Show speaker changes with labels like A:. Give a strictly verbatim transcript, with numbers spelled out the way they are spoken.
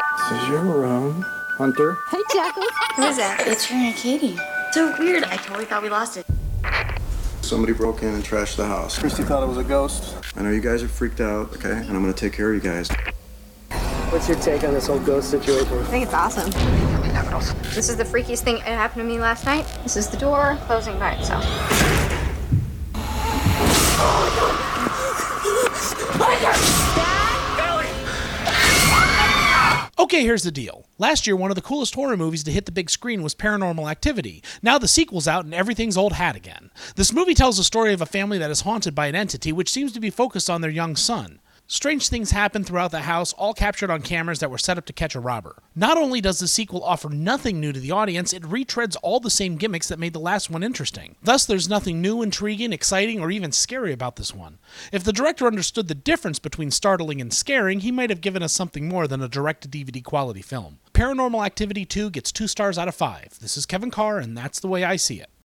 A: This is your room, Hunter.
B: Hey, Jackal.
C: Who is that? It's your Aunt Katie. So weird. I totally thought we lost it.
A: Somebody broke in and trashed the house. Christy thought it was a ghost. I know you guys are freaked out, okay? And I'm gonna take care of you guys.
D: What's your take on this whole ghost situation?
B: I think it's awesome. This is the freakiest thing that happened to me last night. This is the door closing by itself.
E: Okay, here's the deal. Last year, one of the coolest horror movies to hit the big screen was Paranormal Activity. Now the sequel's out and everything's old hat again. This movie tells the story of a family that is haunted by an entity which seems to be focused on their young son. Strange things happen throughout the house, all captured on cameras that were set up to catch a robber. Not only does the sequel offer nothing new to the audience, it retreads all the same gimmicks that made the last one interesting. Thus, there's nothing new, intriguing, exciting, or even scary about this one. If the director understood the difference between startling and scaring, he might have given us something more than a direct-to-D V D quality film. Paranormal Activity two gets two stars out of five. This is Kevin Carr, and that's the way I see it.